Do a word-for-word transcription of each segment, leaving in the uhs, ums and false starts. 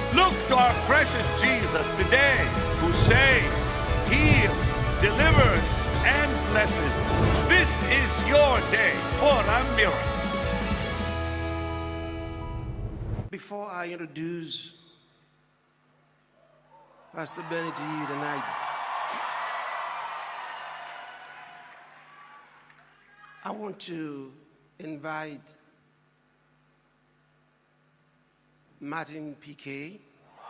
Look to our precious Jesus today, who saves, heals, delivers, and blesses. This is your day for a miracle. Before I introduce Pastor Benny to you tonight, I want to invite Martin Piquet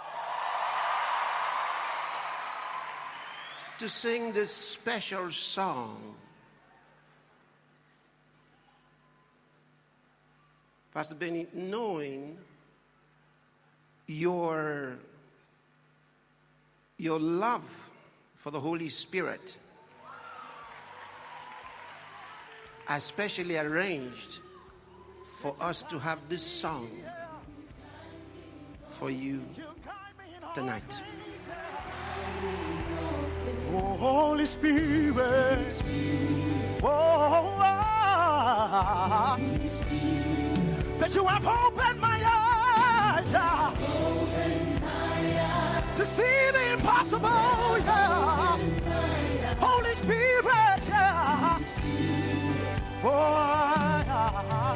to sing this special song. Pastor Benny, knowing your, your love for the Holy Spirit, I specially arranged for us to have this song for you tonight. Oh, Holy Spirit, oh, ah, that you have opened my eyes, ah, to see the impossible, yeah. Holy Spirit, yeah. Oh, ah,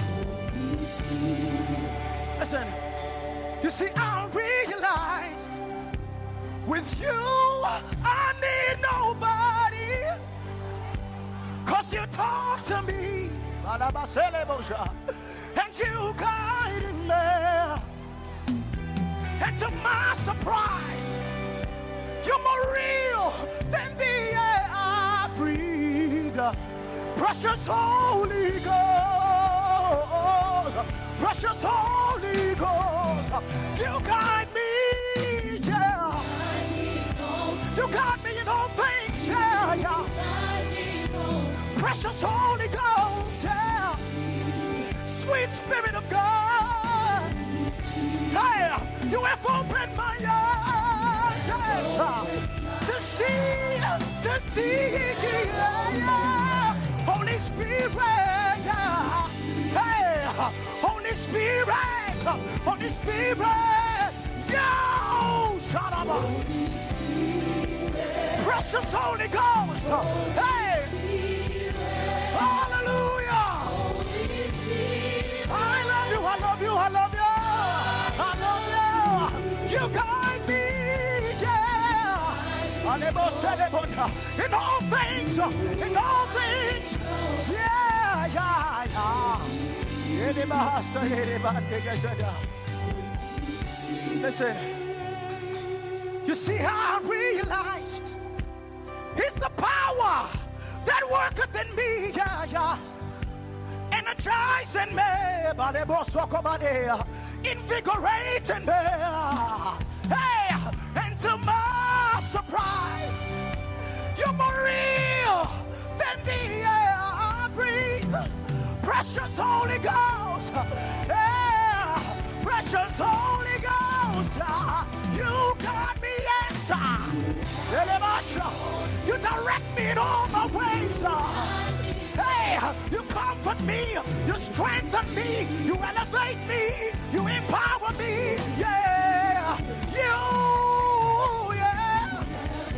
listen, you see, I realized with you I need nobody, 'cause you talk to me and you guided me, and to my surprise you're more real than the air I breathe. Precious Holy Ghost, precious Holy Ghost, you guide me, yeah. You guide me in all things, yeah, yeah. Precious Holy Ghost, yeah. Sweet Spirit of God, hey, you have opened my eyes, yes, to see, to see, yeah, yeah. Holy Spirit, yeah. Hey, Holy Spirit, Holy Spirit, yo, shut up. Precious Holy Ghost, hey, hallelujah. I love you, I love you, I love you, I love you. You guide me, yeah. In all things, in all things, yeah, yeah, yeah. Listen, you see how I realized it's the power that worketh in me, yeah, yeah. Energizing me, invigorating me. Hey, and to my surprise, you're more real than the air I breathe. Precious Holy Ghost, yeah, precious Holy Ghost, you got me, yes, you direct me in all my ways. Hey, you comfort me, you strengthen me, you elevate me, you empower me, yeah, you, yeah,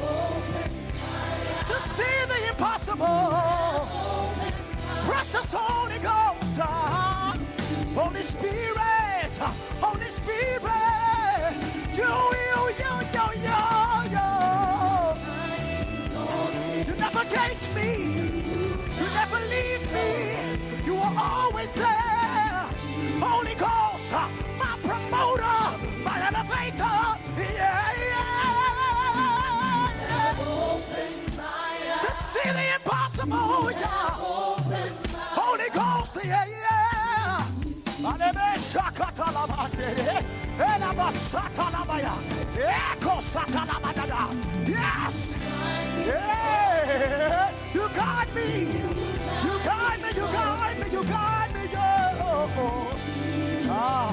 to see the impossible. Precious Holy Ghost, Holy Spirit, Holy Spirit, you, you, you, you, you, you, you never gate me. You never leave me. You are always there. Holy Ghost, my promoter, my elevator. Yeah, yeah, yeah. To see the impossible. Yeah. Holy Ghost, yeah, yeah. Yes. Yeah. You guide me. You guide me. You guide me. You guide me. Ah.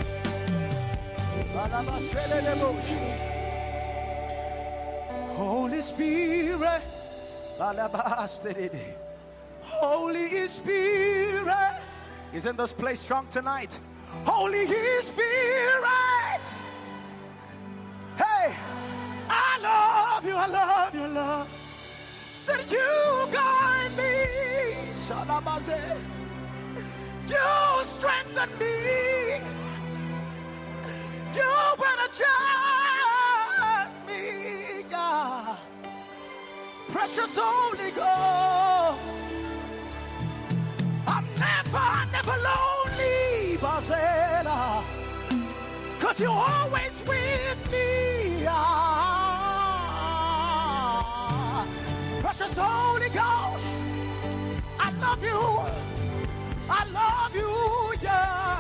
Holy Spirit. Holy Spirit is in this place strong tonight. Holy Spirit, I love you, Lord. Said you guide me. Shalabaze. You strengthen me. You energize me, God. Precious Holy Ghost. I'm never, never lonely, Basela. Cause you're always with me. Ah, precious Holy Ghost, I love you. I love you, yeah.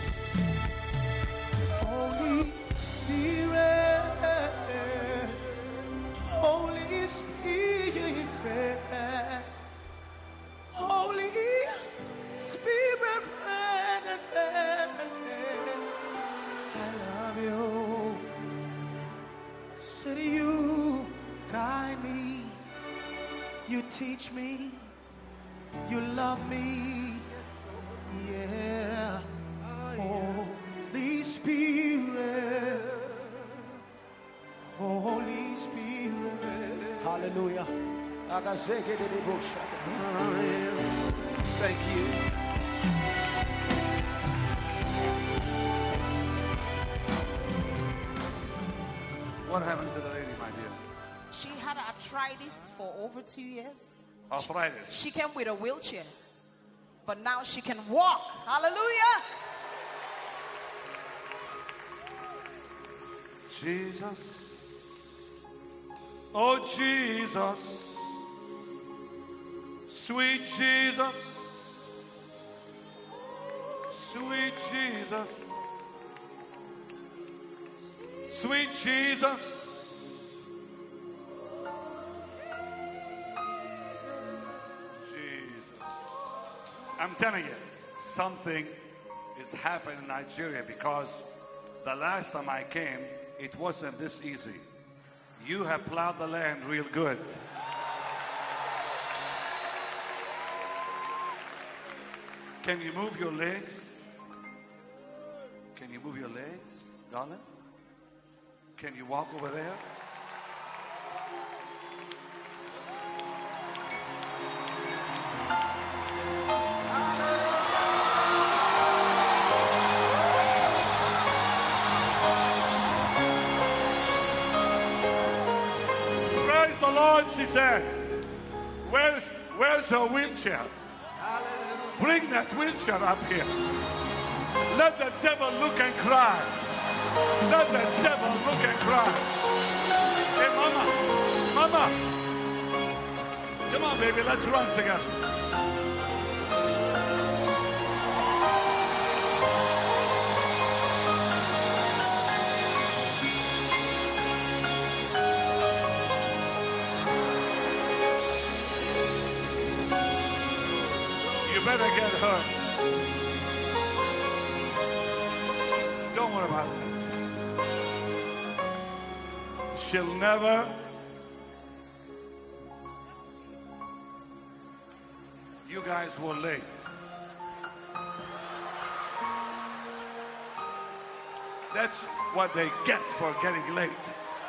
Holy Spirit, Holy Spirit, Holy Spirit, I love you. Said you guide me, you teach me, you love me, yeah. Holy Spirit, Holy Spirit, hallelujah. Thank you. What happened to the lady, my dear? She had arthritis for over two years. Arthritis. She came with a wheelchair, but now she can walk. Hallelujah. Jesus. Oh, Jesus. Sweet Jesus. Sweet Jesus. Sweet Jesus. Jesus. I'm telling you, something is happening in Nigeria because the last time I came, it wasn't this easy. You have plowed the land real good. Can you move your legs? Can you move your legs, darling? Can you walk over there? Praise the Lord, she said. Where's, where's her wheelchair? Bring that wheelchair up here. Let the devil look and cry. Let the devil look and cry. Hey, mama, mama. Come on, baby, let's run together. You better get her. Don't worry about that. She'll never. You guys were late. That's what they get for getting late.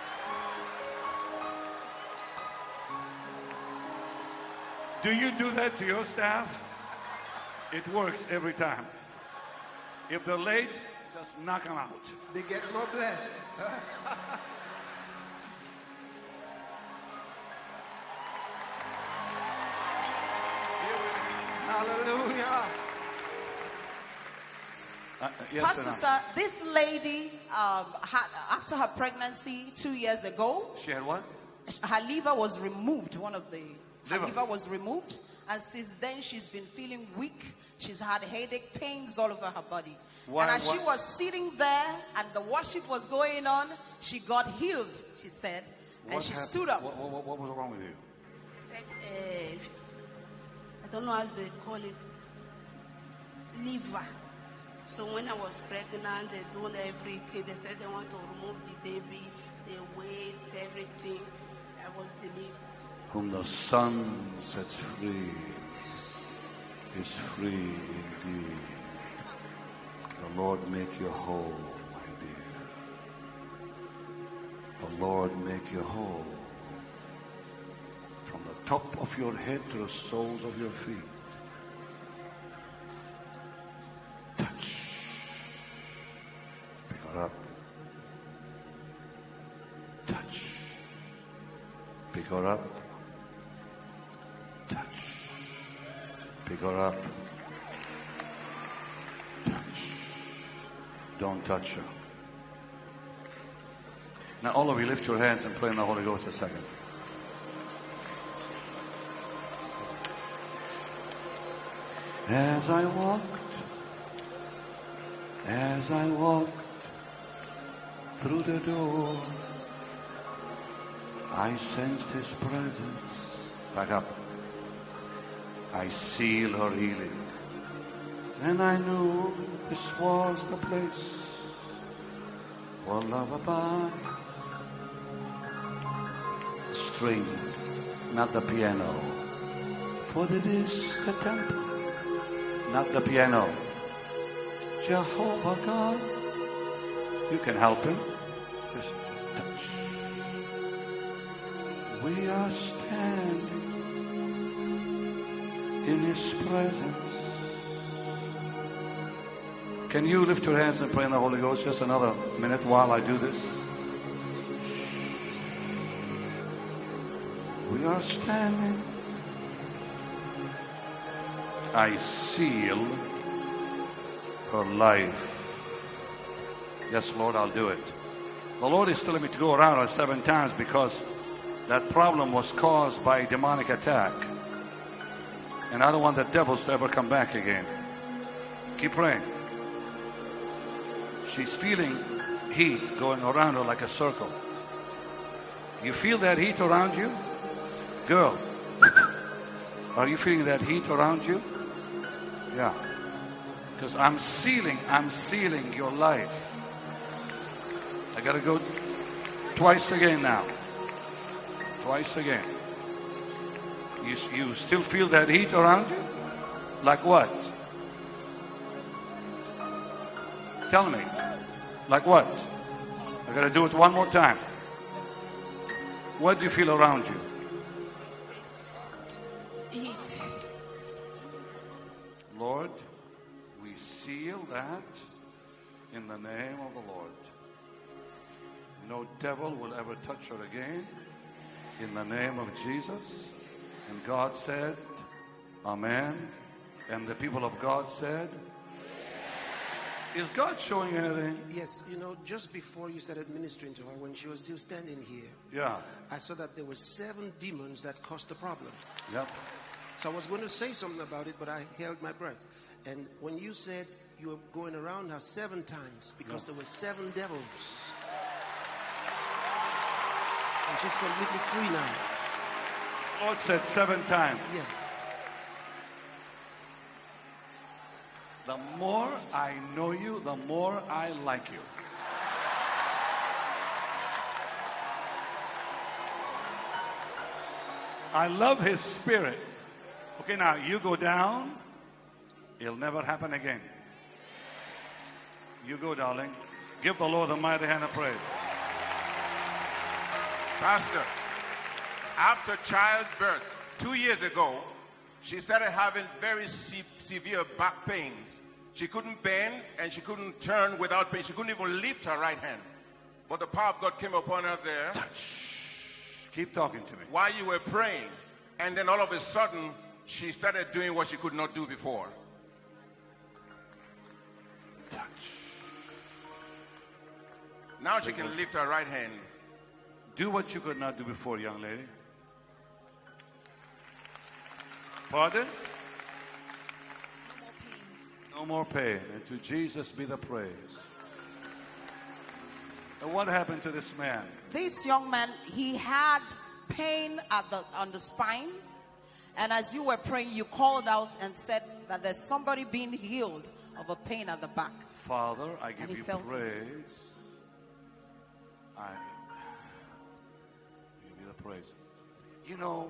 Do you do that to your staff? It works every time. If they're late, just knock them out. They get more blessed. Hallelujah. Uh, uh, yes, Pastor, sir, this lady, um, had, after her pregnancy two years ago, she had what? her liver was removed. One of the her Liver. liver was removed, and since then she's been feeling weak. She's had headache, pains all over her body. Why- and as she why- was sitting there and the worship was going on, she got healed, she said, and What she happened? stood up. What, what, what was wrong with you? Said, uh, I don't know how they call it, liver. So when I was pregnant, they doing everything. They said they want to remove the baby, the weight, everything. I was delivered. Whom the Son sets free is free indeed. The Lord make you whole, my dear. The Lord make you whole. top of your head to the soles of your feet. Touch. Pick her up. Touch. Pick her up. Touch. Pick her up. Touch. Don't touch her. Now all of you lift your hands and pray in the Holy Ghost a second. As I walked, as I walked through the door, I sensed His presence. Back up. I seal her healing. And I knew this was the place for lullaby. Strings, not the piano. For it is the temple, not the piano. Jehovah God, you can help Him. Just touch. We are standing in His presence. Can you lift your hands and pray in the Holy Ghost just another minute while I do this? We are standing. I seal her life. Yes, Lord, I'll do it. The Lord is telling me to go around her seven times because that problem was caused by a demonic attack. And I don't want the devils to ever come back again. Keep praying. She's feeling heat going around her like a circle. You feel that heat around you? Girl, are you feeling that heat around you? Yeah. Because I'm sealing, I'm sealing your life. I got to go twice again now. Twice again. You, you still feel that heat around you? Like what? Tell me. Like what? I got to do it one more time. What do you feel around you? Heat. Lord, we seal that in the name of the Lord. No devil will ever touch her again in the name of Jesus. And God said, Amen. And the people of God said, is God showing anything? Yes, you know, just before you started ministering to her, when she was still standing here, Yeah. I saw that there were seven demons that caused the problem. Yep. So I was going to say something about it, but I held my breath. And when you said you were going around her seven times, because Yeah. there were seven devils. And she's completely free now. Lord said seven times. Yes. The more I know you, the more I like you. I love His Spirit. Okay, now you go down. It'll never happen again. You go, darling. Give the Lord the mighty hand of praise. Pastor, after childbirth, two years ago, she started having very se- severe back pains. She couldn't bend and she couldn't turn without pain. She couldn't even lift her right hand. But the power of God came upon her there. Touch. Keep talking to me. While you were praying. And then all of a sudden, she started doing what she could not do before. Touch. Now she can lift her right hand. Do what you could not do before, young lady. Pardon? No more pain. And to Jesus be the praise. And what happened to this man? This young man, he had pain at the on the spine, and as you were praying, you called out and said that there's somebody being healed of a pain at the back. Father, I And give he you felt it. praise. I give you the praise. You know,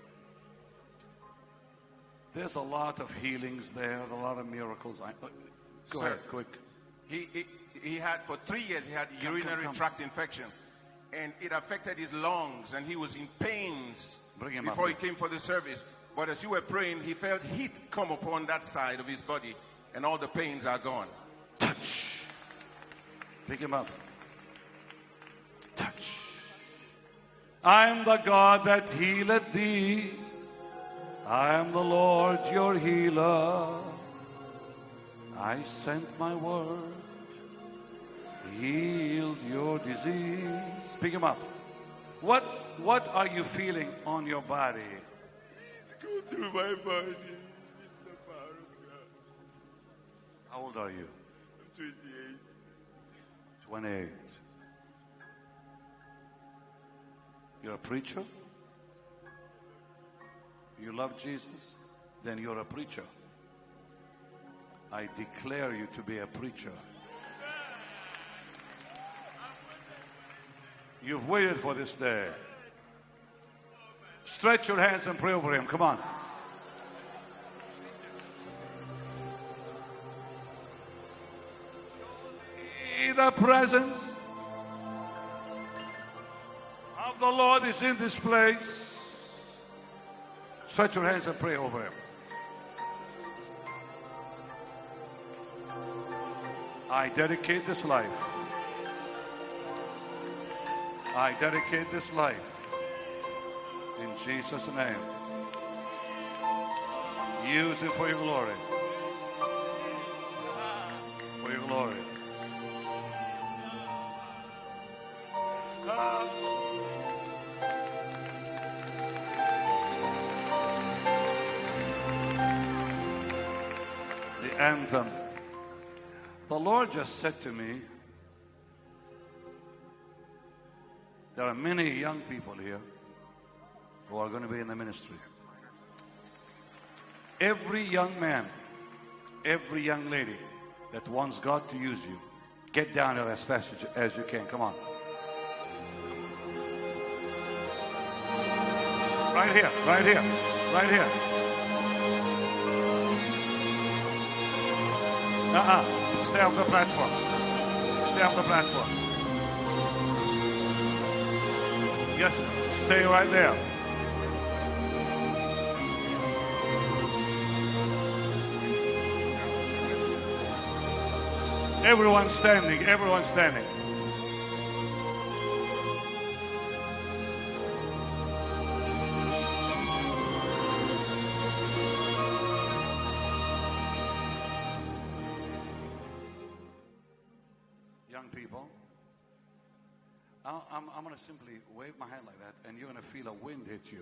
there's a lot of healings there, a lot of miracles. I, uh, go Sir, ahead, quick. He, he, he had, for three years, he had Come, urinary come, come. tract infection. and it affected his lungs, and he was in pains Bring him before up. he came for the service. But as you were praying, he felt heat come upon that side of his body, and all the pains are gone. Touch. Pick him up. Touch. I am the God that healeth thee. I am the Lord your healer. I sent my word, healed your disease. Pick him up. What what are you feeling on your body? It's going through my body. The power of God. How old are you? I'm twenty-eight. twenty-eight. You're a preacher? You love Jesus? Then you're a preacher. I declare you to be a preacher. You've waited for this day. Stretch your hands and pray over him. Come on. The presence of the Lord is in this place. Stretch your hands and pray over him. I dedicate this life. I dedicate this life in Jesus' name. Use it for your glory. For your glory. The anthem. The Lord just said to me, there are many young people here who are going to be in the ministry. Every young man, every young lady that wants God to use you, get down here as fast as you, as you can. Come on. Right here, right here, right here. Uh-uh. Stay on the platform. Stay on the platform. Yes, stay right there. Everyone standing, everyone standing. Young people, I'm, I'm, I'm going to simply wave my hand like that, and you're going to feel a wind hit you.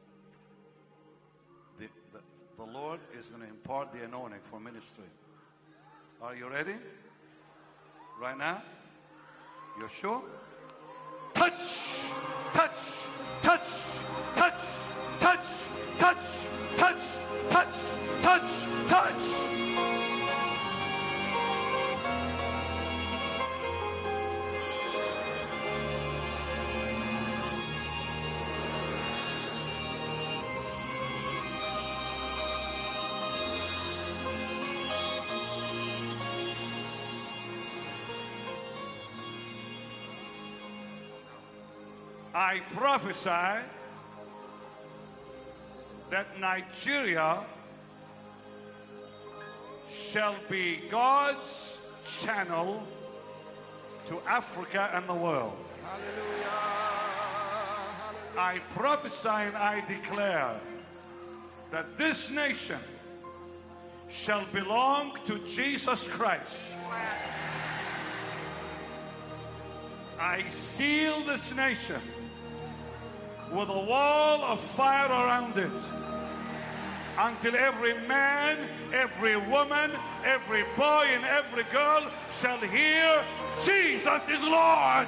The, the, the Lord is going to impart the anointing for ministry. Are you ready? Right now? You're sure? Touch! Touch! Touch! Touch! Touch! Touch! Touch! Touch! Touch! Touch! I prophesy that Nigeria shall be God's channel to Africa and the world. Hallelujah. I prophesy and I declare that this nation shall belong to Jesus Christ. I seal this nation with a wall of fire around it until every man, every woman, every boy and every girl shall hear Jesus is Lord.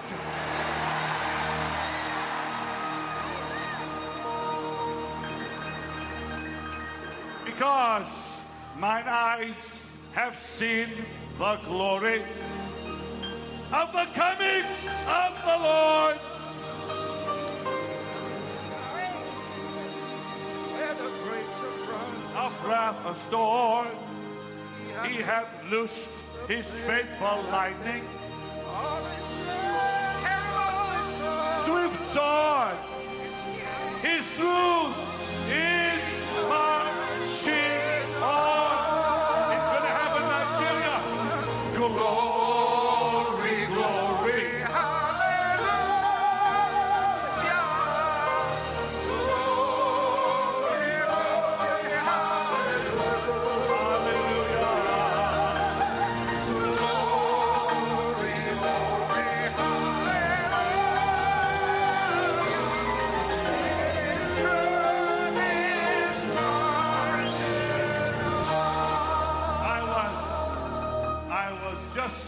Because mine eyes have seen the glory of the coming of the Lord. Where the grapes of wrath, Of wrath a storm, he hath loosed his faithful lightning. all his love, terrible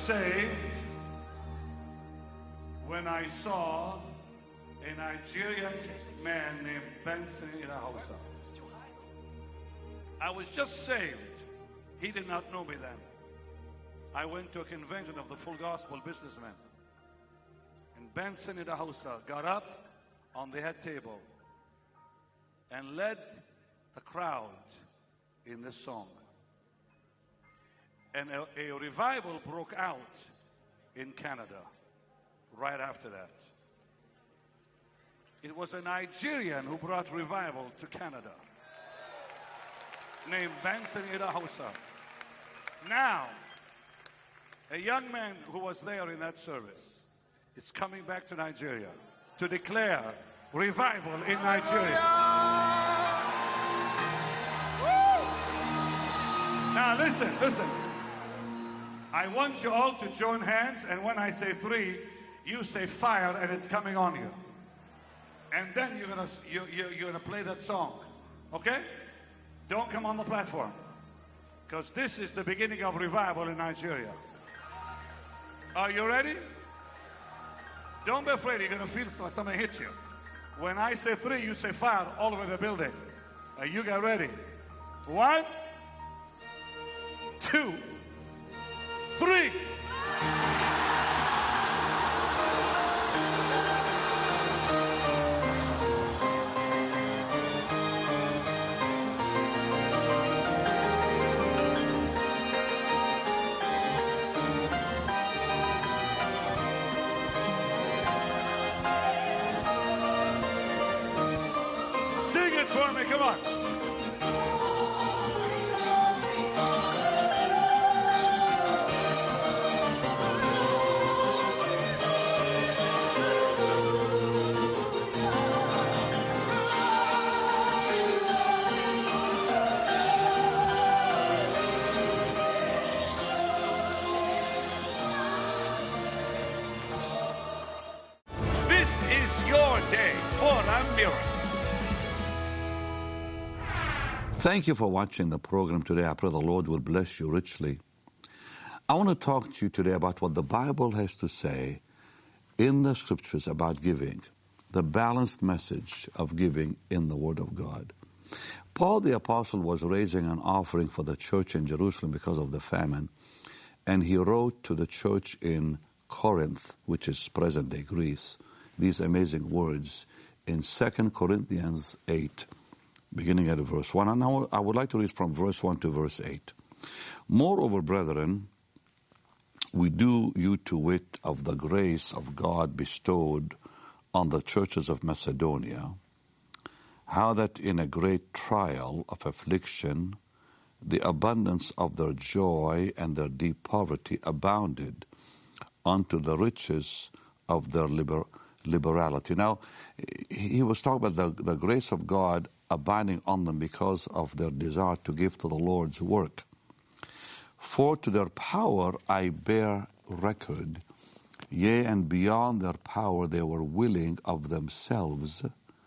saved when I saw a Nigerian man named Benson Idahosa. I was just saved. He did not know me then. I went to a convention of the Full Gospel Businessmen. And Benson Idahosa got up on the head table and led the crowd in this song. And a, a revival broke out in Canada right after that. It was a Nigerian who brought revival to Canada, named Benson Idahosa. Now, a young man who was there in that service is coming back to Nigeria to declare revival in Nigeria. Now listen, listen. I want you all to join hands, and when I say three, you say fire, and it's coming on you. And then you're gonna you, you, you're gonna play that song, okay? Don't come on the platform, because this is the beginning of revival in Nigeria. Are you ready? Don't be afraid. You're gonna feel like something hit you. When I say three, you say fire all over the building. Now you get ready. One, two, three. Sing it for me, come on. This is your day for a miracle. Thank you for watching the program today. I pray the Lord will bless you richly. I want to talk to you today about what the Bible has to say in the scriptures about giving, the balanced message of giving in the Word of God. Paul the Apostle was raising an offering for the church in Jerusalem because of the famine, and he wrote to the church in Corinth, which is present-day Greece, these amazing words in Second Corinthians eight, beginning at verse one. And now I would like to read from verse one to verse eight. Moreover, brethren, we do you to wit of the grace of God bestowed on the churches of Macedonia, how that in a great trial of affliction, the abundance of their joy and their deep poverty abounded unto the riches of their liber liberality. Now, he was talking about the, the grace of God abiding on them because of their desire to give to the Lord's work. For to their power I bear record, yea, and beyond their power they were willing of themselves,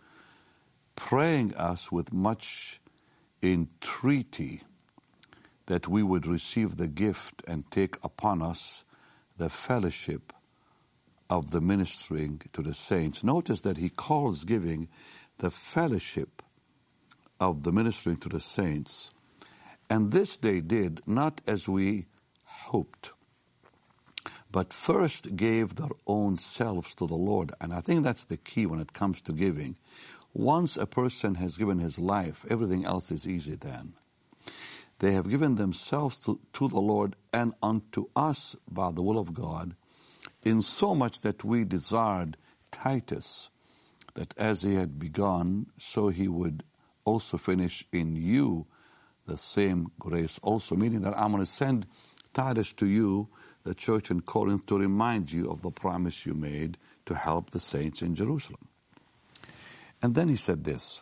praying us with much entreaty that we would receive the gift and take upon us the fellowship of the ministering to the saints. Notice that he calls giving the fellowship of the ministering to the saints. And this they did not as we hoped, but first gave their own selves to the Lord. And I think that's the key when it comes to giving. Once a person has given his life, everything else is easy then. They have given themselves to, to the Lord and unto us by the will of God, in so much that we desired Titus, that as he had begun, so he would also finish in you the same grace also. Meaning that I'm going to send Titus to you, the church in Corinth, to remind you of the promise you made to help the saints in Jerusalem. And then he said this,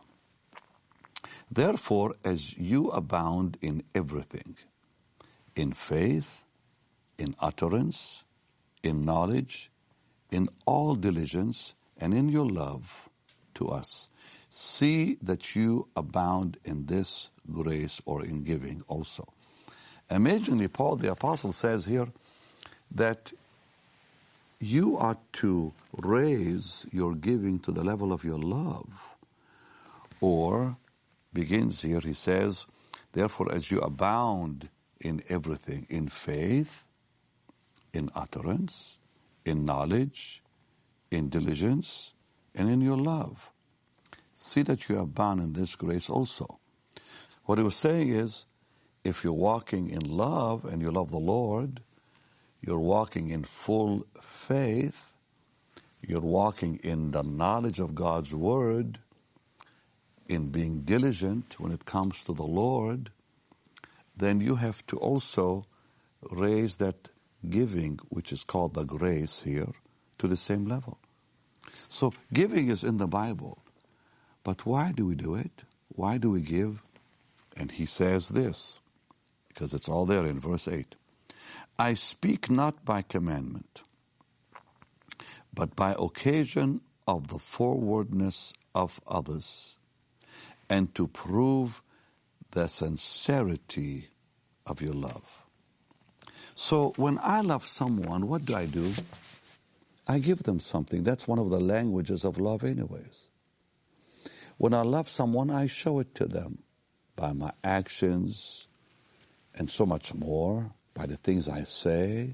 therefore, as you abound in everything, in faith, in utterance, in knowledge, in all diligence, and in your love to us, see that you abound in this grace, or in giving also. Amazingly, Paul the Apostle says here that you are to raise your giving to the level of your love. Or, begins here, he says, therefore, as you abound in everything, in faith, in utterance, in knowledge, in diligence, and in your love, see that you abound in this grace also. What he was saying is, if you're walking in love and you love the Lord, you're walking in full faith, you're walking in the knowledge of God's Word, in being diligent when it comes to the Lord, then you have to also raise that giving, which is called the grace here, to the same level. So giving is in the Bible. But why do we do it? Why do we give? And he says this, because it's all there in verse eight. I speak not by commandment, but by occasion of the forwardness of others, and to prove the sincerity of your love. So when I love someone, what do I do? I give them something. That's one of the languages of love anyways. When I love someone, I show it to them by my actions and so much more, by the things I say,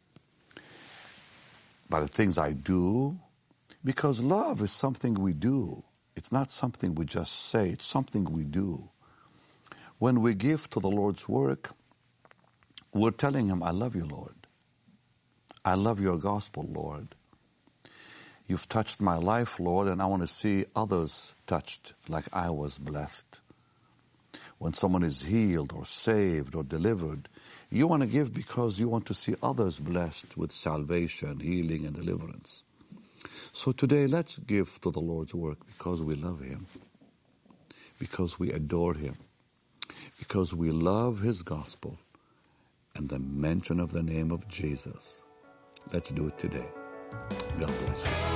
by the things I do, because love is something we do. It's not something we just say, it's something we do. When we give to the Lord's work, we're telling Him, I love you, Lord. I love your gospel, Lord. You've touched my life, Lord, and I want to see others touched like I was blessed. When someone is healed or saved or delivered, you want to give because you want to see others blessed with salvation, healing, and deliverance. So today, let's give to the Lord's work because we love Him, because we adore Him, because we love His gospel and the mention of the name of Jesus. Let's do it today. God bless you.